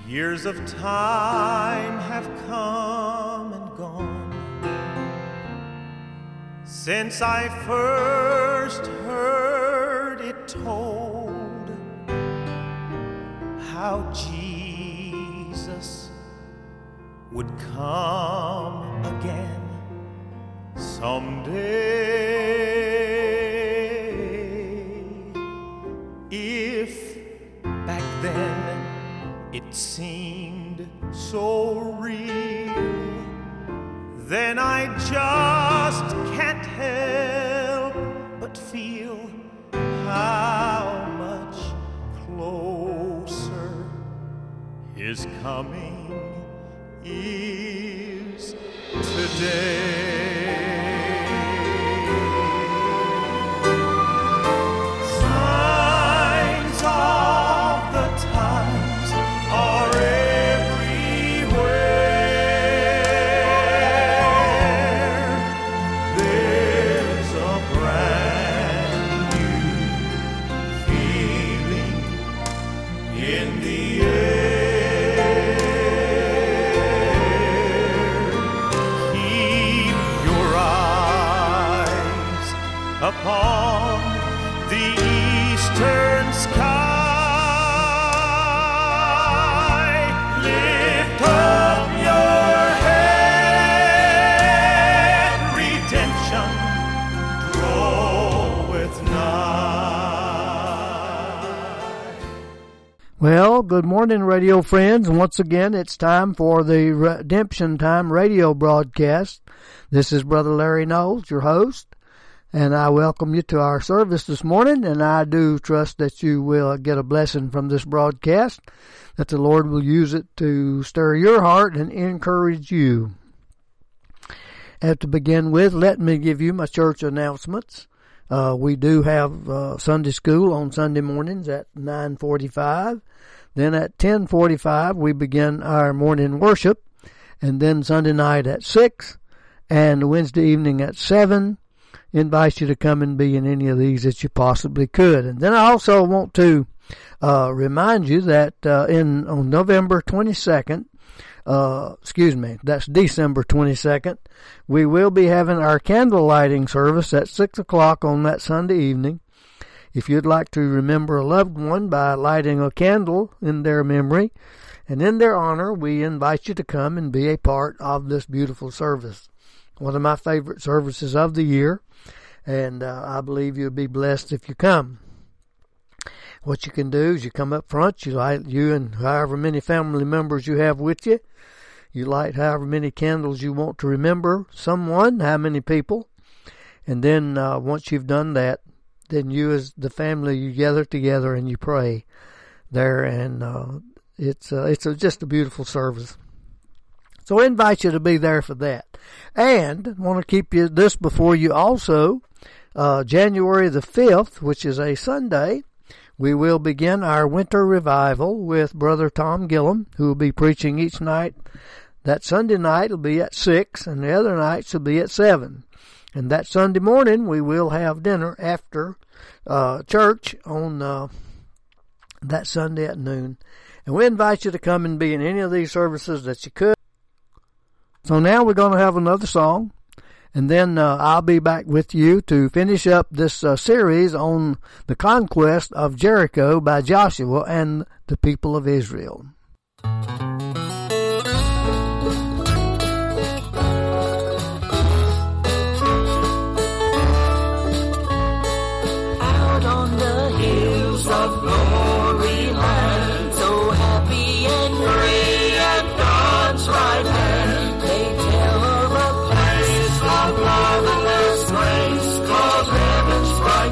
Years of time have come and gone since I first heard it told how Jesus would come again someday. If back then it seemed so real, then I just can't help but feel how much closer His coming is today. Signs of the times are everywhere. There's a brand new feeling in the air. Keep your eyes upon the eastern sky. Lift up your head, redemption draweth nigh. Well, good morning, radio friends. Once again, it's time for the Redemption Time radio broadcast. This is Brother Larry Knowles, your host, and I welcome you to our service this morning, and I do trust that you will get a blessing from this broadcast, that the Lord will use it to stir your heart and encourage you. And to begin with, let me give you my church announcements. We do have Sunday school on Sunday mornings at 9:45. Then at 10:45 we begin our morning worship, and then Sunday night at 6, and Wednesday evening at 7. Invite you to come and be in any of these that you possibly could. And then I also want to remind you that on November 22nd, that's December 22nd, we will be having our candle lighting service at 6 o'clock on that Sunday evening. If you'd like to remember a loved one by lighting a candle in their memory and in their honor, we invite you to come and be a part of this beautiful service. One of my favorite services of the year, and I believe you'll be blessed if you come. What you can do is you come up front, you light, you and however many family members you have with you, you light however many candles you want to remember someone, how many people, and then once you've done that, then you as the family, you gather together and you pray there, and it's just a beautiful service. So I invite you to be there for that. And I want to keep you this before you also, January the 5th, which is a Sunday, we will begin our winter revival with Brother Tom Gillum, who will be preaching each night. That Sunday night will be at 6, and the other nights will be at 7. And that Sunday morning we will have dinner after church on that Sunday at noon. And we invite you to come and be in any of these services that you could. So now we're going to have another song, and then I'll be back with you to finish up this series on the conquest of Jericho by Joshua and the people of Israel. Out on the hills of glory land, so happy and free at God's right hand. Marvelous grace called heaven's bright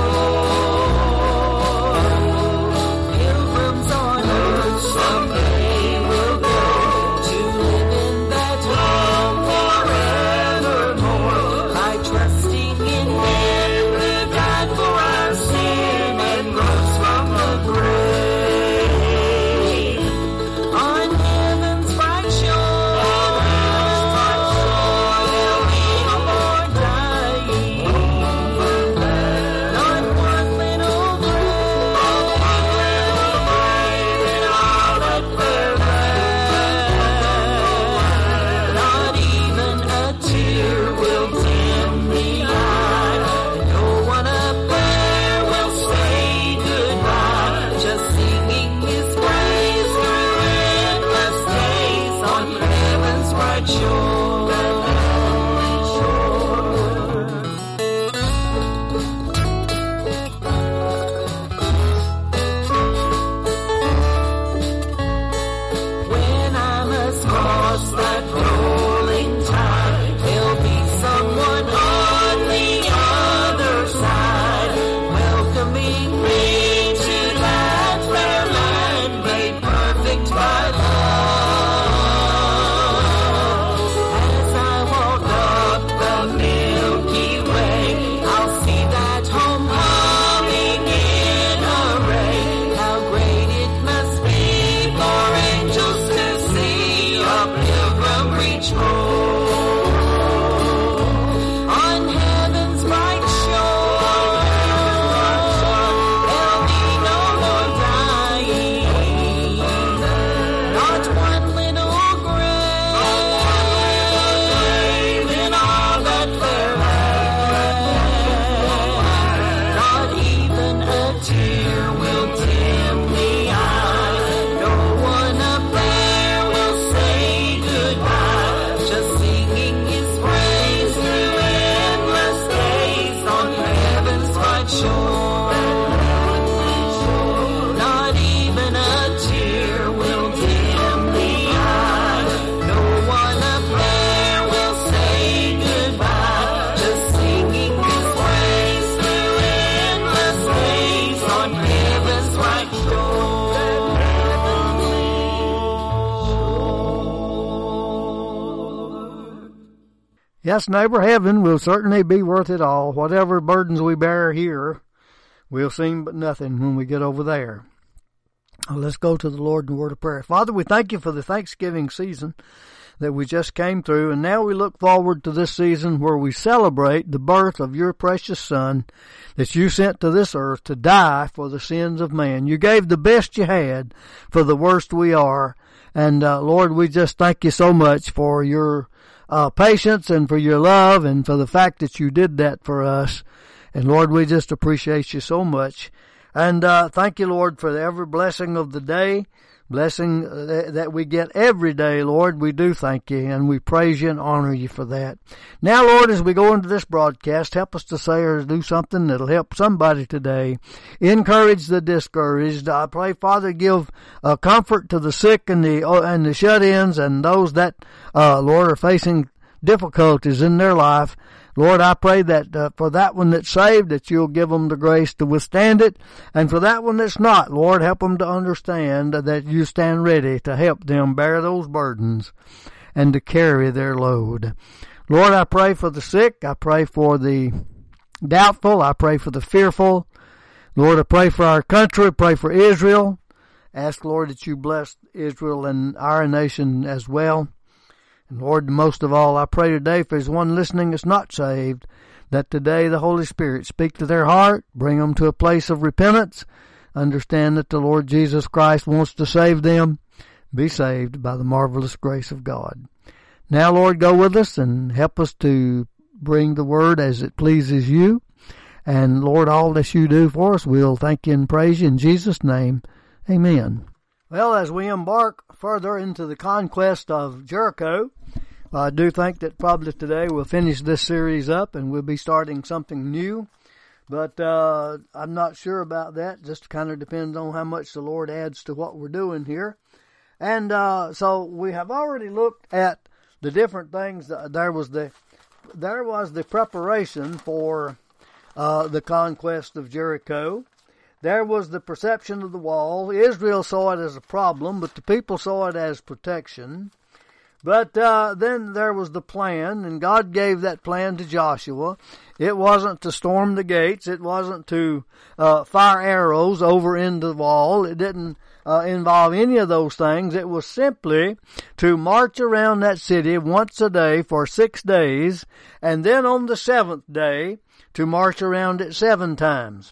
shore. Pilgrims on earth someday will go to live in that home forevermore. By trusting in Him who died for our sin and rose from the grave. Yes, neighbor, heaven will certainly be worth it all. Whatever burdens we bear here will seem but nothing when we get over there. Let's go to the Lord in a word of prayer. Father, we thank you for the Thanksgiving season that we just came through, and now we look forward to this season where we celebrate the birth of your precious Son that you sent to this earth to die for the sins of man. You gave the best you had for the worst we are, and Lord, we just thank you so much for your patience and for your love and for the fact that you did that for us. And Lord, we just appreciate you so much. And thank you, Lord, for every blessing of the day, blessing that we get every day, Lord. We do thank you, and we praise you and honor you for that. Now, Lord, as we go into this broadcast, help us to say or do something that'll help somebody today. Encourage the discouraged. I pray, Father, give comfort to the sick and the shut-ins and those that, Lord, are facing difficulties in their life. Lord, I pray that for that one that's saved, that you'll give them the grace to withstand it. And for that one that's not, Lord, help them to understand that you stand ready to help them bear those burdens and to carry their load. Lord, I pray for the sick. I pray for the doubtful. I pray for the fearful. Lord, I pray for our country. I pray for Israel. Ask, Lord, that you bless Israel and our nation as well. And Lord, most of all, I pray today for there's one listening that's not saved, that today the Holy Spirit speak to their heart, bring them to a place of repentance, understand that the Lord Jesus Christ wants to save them, be saved by the marvelous grace of God. Now, Lord, go with us and help us to bring the word as it pleases you. And Lord, all that you do for us, we'll thank you and praise you in Jesus' name. Amen. Well, as we embark further into the conquest of Jericho, I do think that probably today we'll finish this series up and we'll be starting something new. But I'm not sure about that. Just kind of depends on how much the Lord adds to what we're doing here. And so we have already looked at the different things. There was the preparation for the conquest of Jericho. There was the perception of the wall. Israel saw it as a problem, but the people saw it as protection. But then there was the plan, and God gave that plan to Joshua. It wasn't to storm the gates. It wasn't to fire arrows over into the wall. It didn't involve any of those things. It was simply to march around that city once a day for 6 days, and then on the seventh day to march around it 7 times.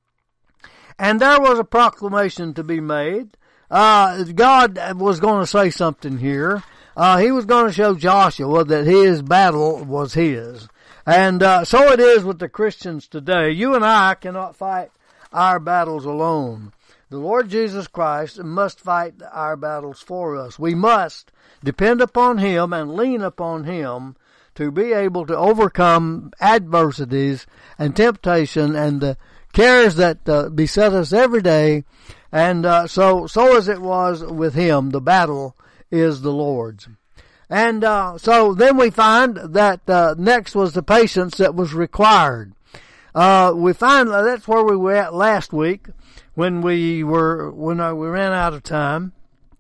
And there was a proclamation to be made. God was going to say something here. He was going to show Joshua that his battle was his. And so it is with the Christians today. You and I cannot fight our battles alone. The Lord Jesus Christ must fight our battles for us. We must depend upon Him and lean upon Him to be able to overcome adversities and temptation and the cares that beset us every day. And so as it was with him, the battle is the Lord's. And so then we find that next was the patience that was required. We find that's where we were at last week when we ran out of time.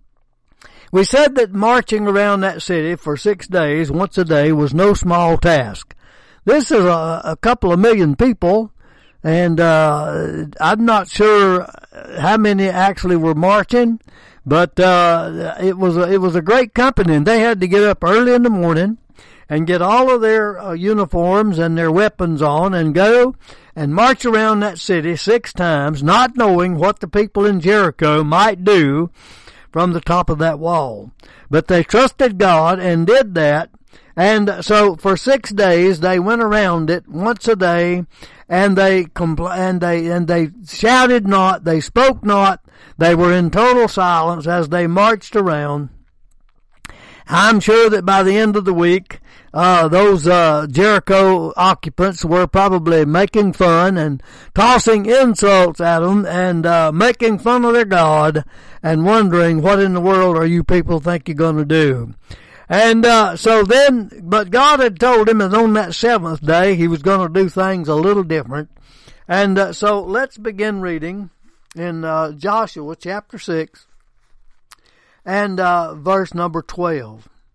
We said that marching around that city for 6 days, once a day, was no small task. This is a couple of million people. And I'm not sure how many actually were marching, but it was a great company, and they had to get up early in the morning and get all of their uniforms and their weapons on and go and march around that city 6 times, not knowing what the people in Jericho might do from the top of that wall. But they trusted God and did that. And so for 6 days they went around it once a day, and they shouted not, they spoke not, they were in total silence as they marched around. I'm sure that by the end of the week, those Jericho occupants were probably making fun and tossing insults at them and making fun of their God and wondering, what in the world are you people think you're going to do? And but God had told him that on that 7th day he was going to do things a little different. And so let's begin reading in Joshua chapter 6 and verse number 12.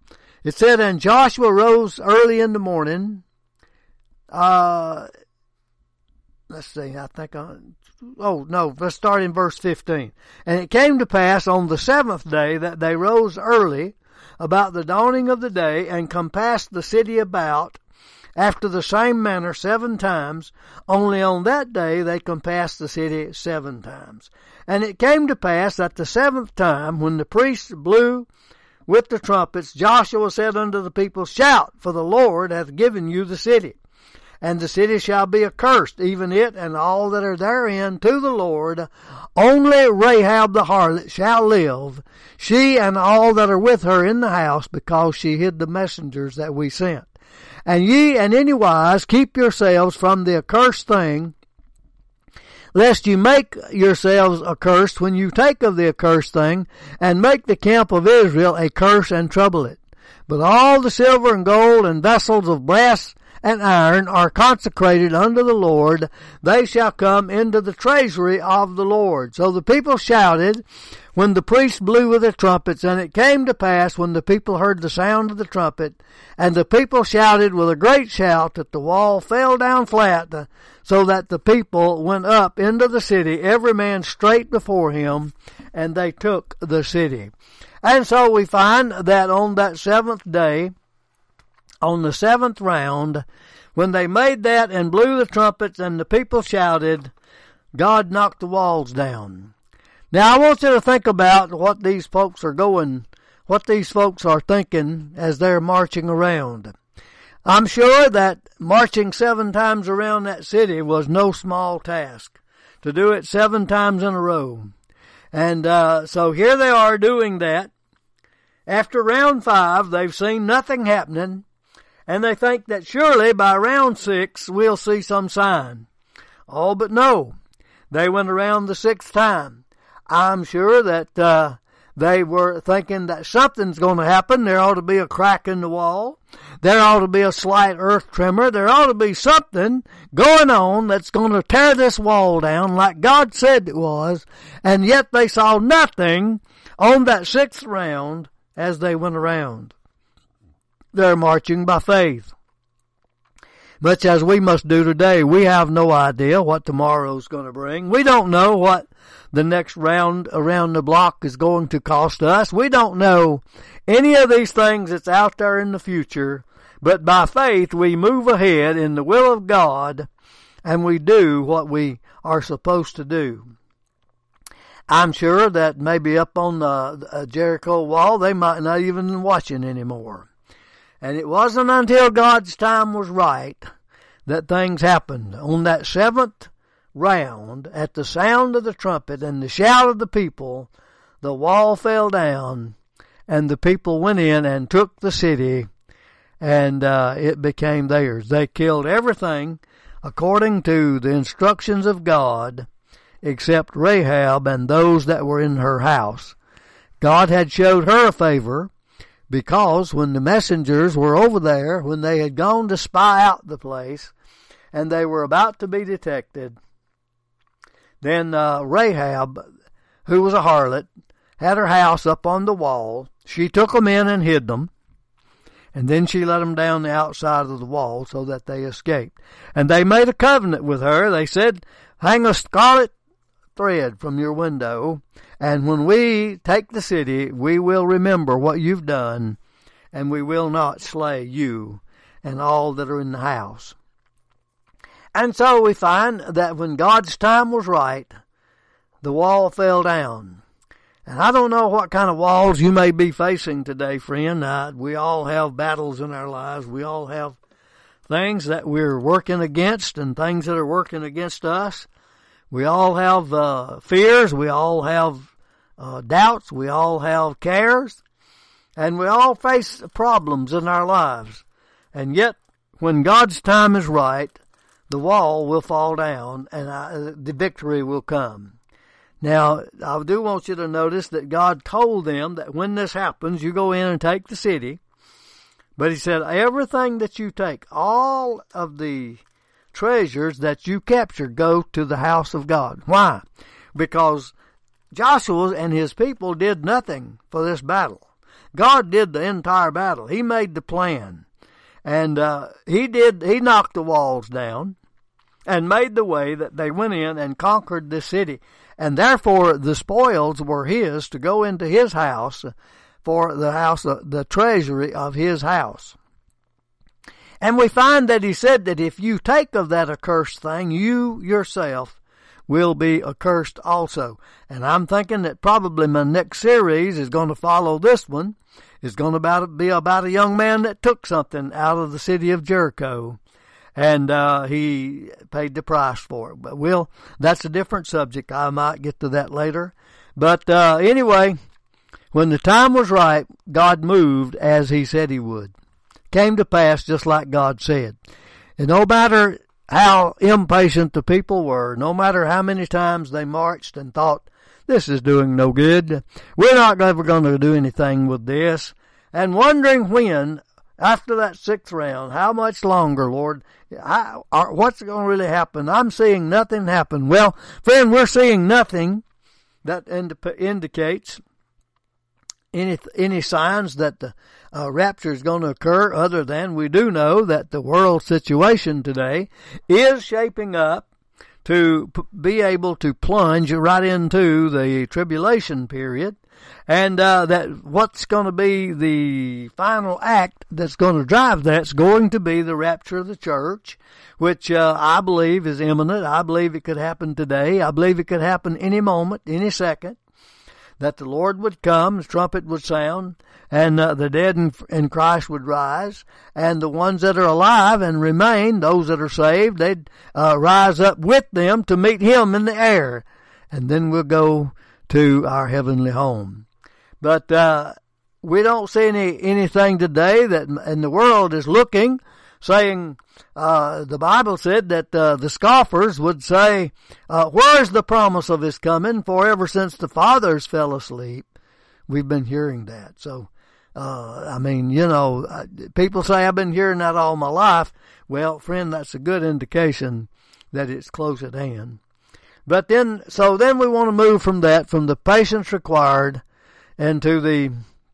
It said, and Joshua rose early in the morning. Let's see, let's start in verse 15. And it came to pass on the 7th day that they rose early about the dawning of the day, and compassed the city about after the same manner 7 times. Only on that day they compassed the city 7 times. And it came to pass that the 7th time, when the priests blew with the trumpets, Joshua said unto the people, Shout, for the Lord hath given you the city. And the city shall be accursed, even it and all that are therein, to the Lord. Only Rahab the harlot shall live, she and all that are with her in the house, because she hid the messengers that we sent. And ye in any wise keep yourselves from the accursed thing, lest you make yourselves accursed when you take of the accursed thing, and make the camp of Israel a curse and trouble it. But all the silver and gold and vessels of brass and iron are consecrated unto the Lord. They shall come into the treasury of the Lord. So the people shouted when the priests blew with their trumpets. And it came to pass, when the people heard the sound of the trumpet, and the people shouted with a great shout, that the wall fell down flat, so that the people went up into the city, every man straight before him, and they took the city. And so we find that on that 7th day, on the 7th round, when they made that and blew the trumpets and the people shouted, God knocked the walls down. Now I want you to think about what these folks are thinking as they're marching around. I'm sure that marching 7 times around that city was no small task. To do it 7 times in a row. And so here they are doing that. After round 5, they've seen nothing happening. And they think that surely by round 6 we'll see some sign. Oh, but no. They went around the 6th time. I'm sure that they were thinking that something's going to happen. There ought to be a crack in the wall. There ought to be a slight earth tremor. There ought to be something going on that's going to tear this wall down like God said it was. And yet they saw nothing on that 6th round as they went around. They're marching by faith. Much as we must do today. We have no idea what tomorrow's going to bring. We don't know what the next round around the block is going to cost us. We don't know any of these things that's out there in the future. But by faith we move ahead in the will of God, and we do what we are supposed to do. I'm sure that maybe up on the Jericho wall they might not even be watching anymore. And it wasn't until God's time was right that things happened. On that 7th round, at the sound of the trumpet and the shout of the people, the wall fell down, and the people went in and took the city, and it became theirs. They killed everything according to the instructions of God, except Rahab and those that were in her house. God had showed her a favor, because when the messengers were over there, when they had gone to spy out the place, and they were about to be detected, then Rahab, who was a harlot, had her house up on the wall. She took them in and hid them, and then she let them down the outside of the wall so that they escaped. And they made a covenant with her. They said, hang a scarlet thread from your window, and when we take the city, we will remember what you've done, and we will not slay you and all that are in the house. And so we find that when God's time was right, the wall fell down. And I don't know what kind of walls you may be facing today, friend. We all have battles in our lives. We all have things that we're working against and things that are working against us. We all have fears. We all have doubts. We all have cares. And we all face problems in our lives. And yet, when God's time is right, the wall will fall down and the victory will come. Now, I do want you to notice that God told them that when this happens, you go in and take the city. But he said, everything that you take, all of the treasures that you captured, go to the house of God. Why? Because Joshua and his people did nothing for this battle. God did the entire battle. He made the plan. And he knocked the walls down and made the way that they went in and conquered the city. And therefore the spoils were his to go into his house, for the treasury of his house. And we find that he said that if you take of that accursed thing, you yourself will be accursed also. And I'm thinking that probably my next series is going to follow this one. It's going to be about a young man that took something out of the city of Jericho, and he paid the price for it. But that's a different subject. I might get to that later. But anyway, when the time was right, God moved as he said he would. Came to pass just like God said. And no matter how impatient the people were, no matter how many times they marched and thought, this is doing no good, we're not ever going to do anything with this, and wondering when, after that 6th round, how much longer, Lord, what's going to really happen? I'm seeing nothing happen. Well, friend, we're seeing nothing that indicates any signs that the rapture is going to occur, other than we do know that the world situation today is shaping up to be able to plunge right into the tribulation period, and that what's going to be the final act that's going to drive that's going to be the rapture of the church, which I believe is imminent. I believe it could happen today. I believe it could happen any moment, any second, that the Lord would come, the trumpet would sound, and the dead in Christ would rise, and the ones that are alive and remain, those that are saved, they'd rise up with them to meet him in the air, and then we'll go to our heavenly home. But we don't see anything today that, and the world is looking, saying, the Bible said that the scoffers would say, where's the promise of his coming? For ever since the fathers fell asleep, we've been hearing that. So, people say I've been hearing that all my life. Well, friend, that's a good indication that it's close at hand. But then we want to move from the patience required, into the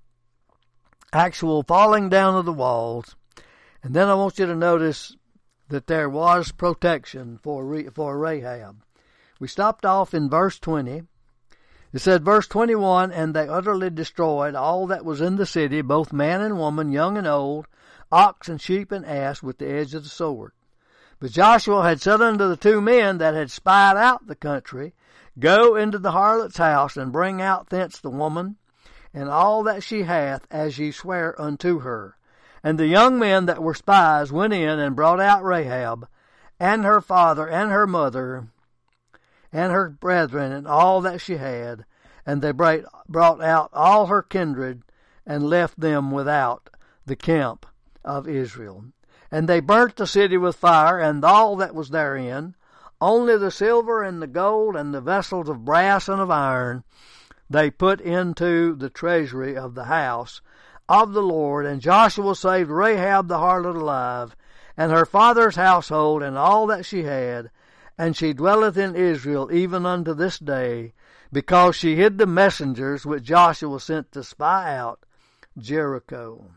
actual falling down of the walls. And then I want you to notice that there was protection for Rahab. We stopped off in verse 20. It said, verse 21, and they utterly destroyed all that was in the city, both man and woman, young and old, ox and sheep and ass, with the edge of the sword. But Joshua had said unto the 2 men that had spied out the country, go into the harlot's house, and bring out thence the woman, and all that she hath, as ye swear unto her. And the young men that were spies went in and brought out Rahab, and her father, and her mother, and her brethren, and all that she had. And they brought out all her kindred, and left them without the camp of Israel. And they burnt the city with fire, and all that was therein, only the silver and the gold, and the vessels of brass and of iron, they put into the treasury of the house of the Lord. And Joshua saved Rahab the harlot alive, and her father's household, and all that she had. And she dwelleth in Israel even unto this day, because she hid the messengers which Joshua sent to spy out Jericho.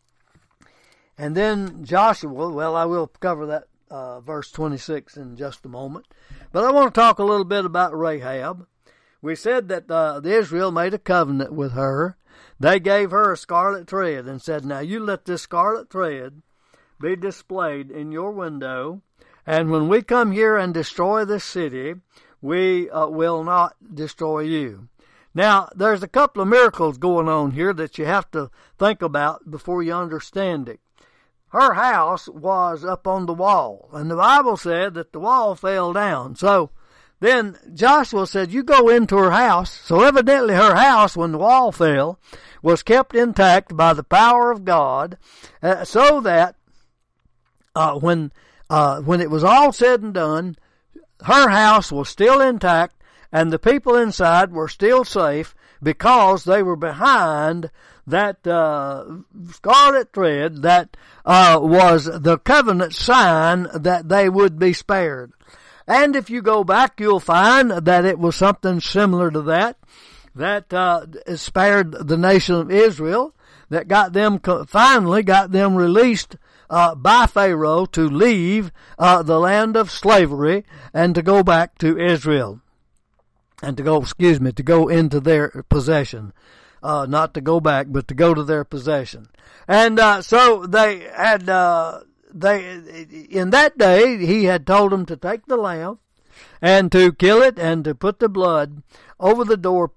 And then Joshua, well, I will cover that verse 26 in just a moment. But I want to talk a little bit about Rahab. We said that Israel made a covenant with her. They gave her a scarlet thread and said, now you let this scarlet thread be displayed in your window, and when we come here and destroy this city, we will not destroy you. Now, there's a couple of miracles going on here that you have to think about before you understand it. Her house was up on the wall, and the Bible said that the wall fell down. So then Joshua said, you go into her house. So evidently her house, when the wall fell, was kept intact by the power of God, so that when it was all said and done, her house was still intact, and the people inside were still safe, because they were behind that scarlet thread that was the covenant sign that they would be spared. And if you go back, you'll find that it was something similar to that spared the nation of Israel. that finally got them released by Pharaoh to leave the land of slavery and to go back to Israel. And to go into their possession. Not to go back, but to go to their possession. And so they had, in that day, he had told them to take the lamb and to kill it and to put the blood over the door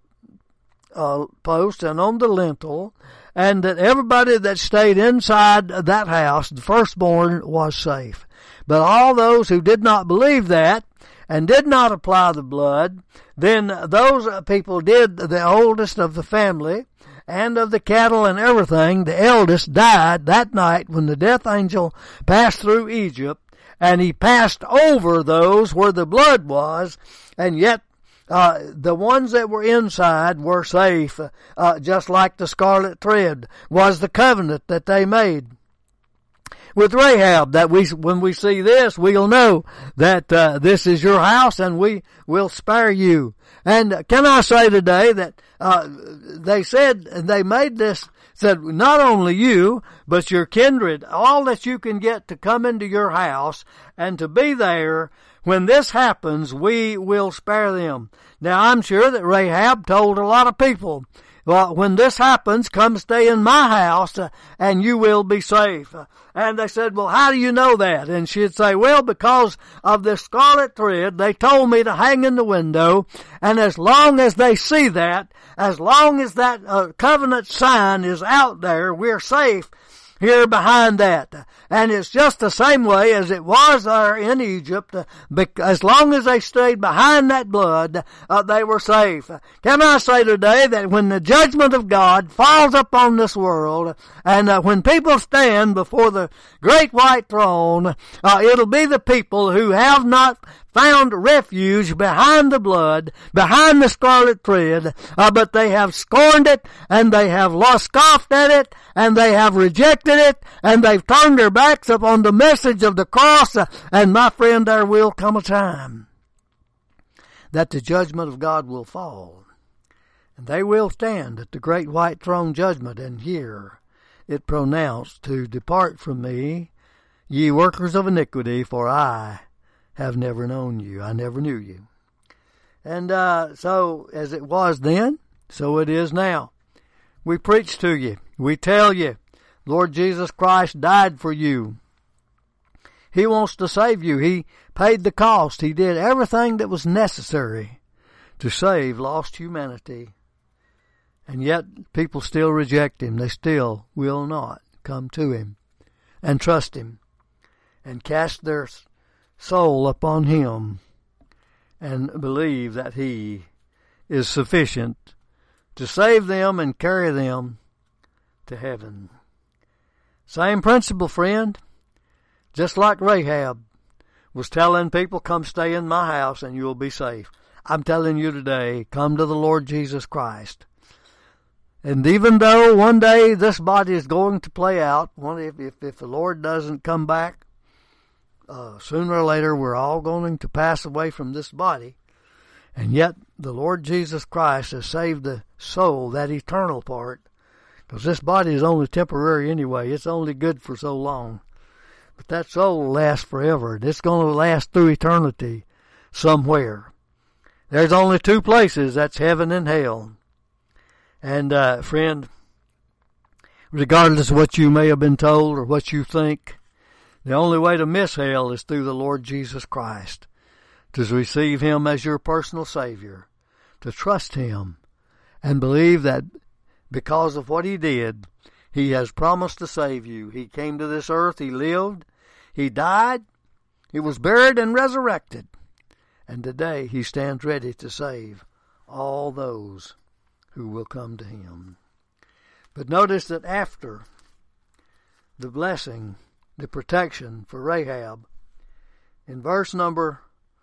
post and on the lintel, and that everybody that stayed inside that house, the firstborn, was safe. But all those who did not believe that and did not apply the blood, then those people the oldest of the family and of the cattle and everything, the eldest died that night when the death angel passed through Egypt, and he passed over those where the blood was, and yet the ones that were inside were safe, just like the scarlet thread was the covenant that they made with Rahab, that when we see this, we'll know that this is your house and we will spare you. And can I say today that they made this, said not only you, but your kindred, all that you can get to come into your house and to be there. When this happens, we will spare them. Now, I'm sure that Rahab told a lot of people, well, when this happens, come stay in my house and you will be safe. And they said, well, how do you know that? And she'd say, well, because of this scarlet thread, they told me to hang in the window. And as long as they see that, as long as that covenant sign is out there, we're safe here behind that. And it's just the same way as it was there in Egypt. As long as they stayed behind that blood, they were safe. Can I say today that when the judgment of God falls upon this world, and when people stand before the great white throne, it'll be the people who have not found refuge behind the blood, behind the scarlet thread, but they have scorned it, and they have scoffed at it, and they have rejected it, and they've turned their backs upon the message of the cross, and my friend, there will come a time that the judgment of God will fall, and they will stand at the great white throne judgment and hear it pronounced to depart from me, ye workers of iniquity, for I have never known you. I never knew you. And so as it was then, so it is now. We preach to you. We tell you, Lord Jesus Christ died for you. He wants to save you. He paid the cost. He did everything that was necessary to save lost humanity. And yet people still reject him. They still will not come to him and trust him and cast their soul upon him and believe that he is sufficient to save them and carry them to heaven. Same principle, friend. Just like Rahab was telling people, come stay in my house and you'll be safe. I'm telling you today, come to the Lord Jesus Christ. And even though one day this body is going to play out, if the Lord doesn't come back, sooner or later we're all going to pass away from this body. And yet the Lord Jesus Christ has saved the soul, that eternal part, because this body is only temporary anyway. It's only good for so long. But that soul will last forever. It's going to last through eternity somewhere. There's only two places, that's heaven and hell. And friend, regardless of what you may have been told or what you think, the only way to miss hell is through the Lord Jesus Christ, to receive him as your personal Savior, to trust him and believe that because of what he did, he has promised to save you. He came to this earth, he lived, he died, he was buried and resurrected, and today he stands ready to save all those who will come to him. But notice that after the blessing, the protection for Rahab, in verse number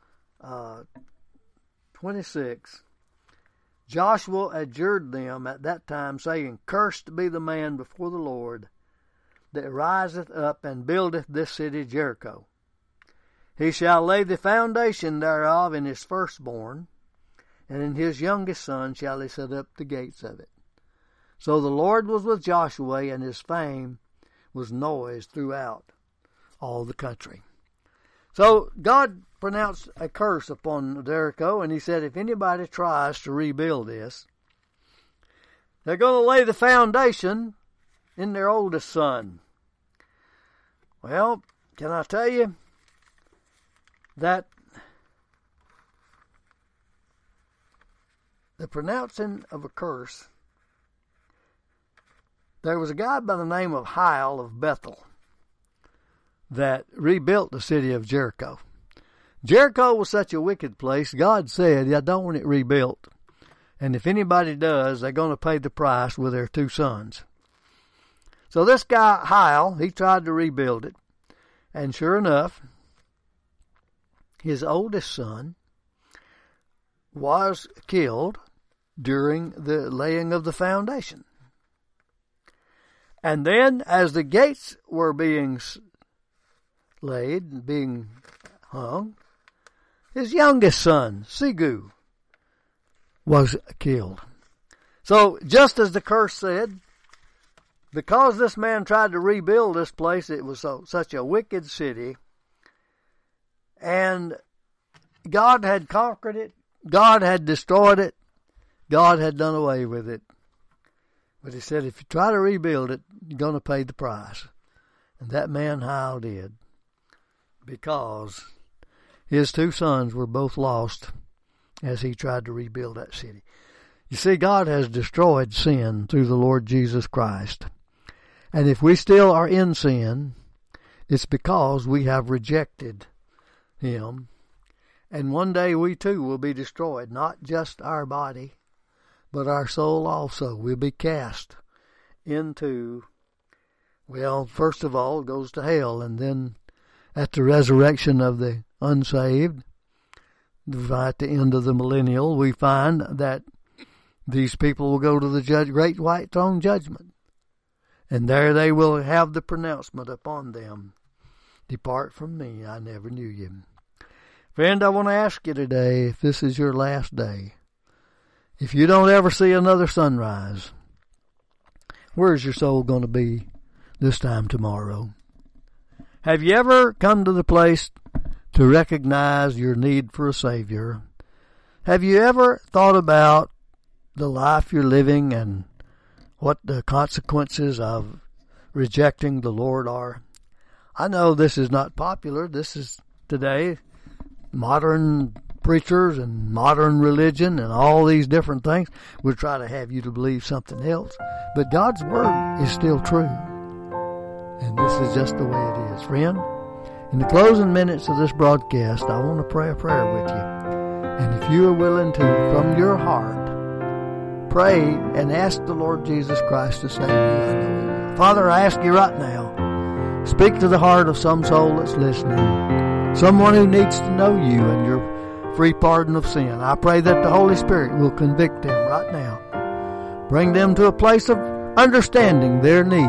26, Joshua adjured them at that time, saying, Cursed be the man before the Lord that riseth up and buildeth this city Jericho. He shall lay the foundation thereof in his firstborn, and in his youngest son shall he set up the gates of it. So the Lord was with Joshua, and his fame was noised throughout all the country. So God pronounced a curse upon Jericho, and he said, if anybody tries to rebuild this, they're going to lay the foundation in their oldest son. Well, can I tell you that the pronouncing of a curse, there was a guy by the name of Hiel of Bethel that rebuilt the city of Jericho. Jericho was such a wicked place, God said, I don't want it rebuilt. And if anybody does, they're going to pay the price with their two sons. So this guy, Hiel, he tried to rebuild it. And sure enough, his oldest son was killed during the laying of the foundation. And then as the gates were being laid, being hung, his youngest son, Segu, was killed. So just as the curse said, because this man tried to rebuild this place, it was such a wicked city, and God had conquered it, God had destroyed it, God had done away with it. But he said, if you try to rebuild it, you're going to pay the price. And that man Hiel did, because his two sons were both lost as he tried to rebuild that city. You see, God has destroyed sin through the Lord Jesus Christ. And if we still are in sin, it's because we have rejected him. And one day we too will be destroyed, not just our body, but our soul also will be cast into, well, first of all, it goes to hell, and then at the resurrection of the unsaved, at the end of the millennial, we find that these people will go to the great white throne judgment. And there they will have the pronouncement upon them, depart from me, I never knew you. Friend, I want to ask you today, if this is your last day, if you don't ever see another sunrise, where's your soul going to be this time tomorrow? Have you ever come to the place to recognize your need for a Savior? Have you ever thought about the life you're living and what the consequences of rejecting the Lord are? I know this is not popular. This is today modern preachers and modern religion and all these different things will try to have you to believe something else. But God's Word is still true. And this is just the way it is. Friend, in the closing minutes of this broadcast, I want to pray a prayer with you. And if you are willing to, from your heart, pray and ask the Lord Jesus Christ to save you, I know He will. Father, I ask you right now, speak to the heart of some soul that's listening, someone who needs to know you and your free pardon of sin. I pray that the Holy Spirit will convict them right now, bring them to a place of understanding their need,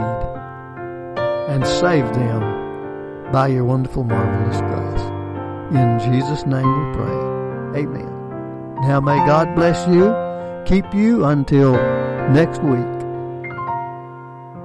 and save them by your wonderful, marvelous grace. In Jesus' name we pray. Amen. Now may God bless you, keep you until next week.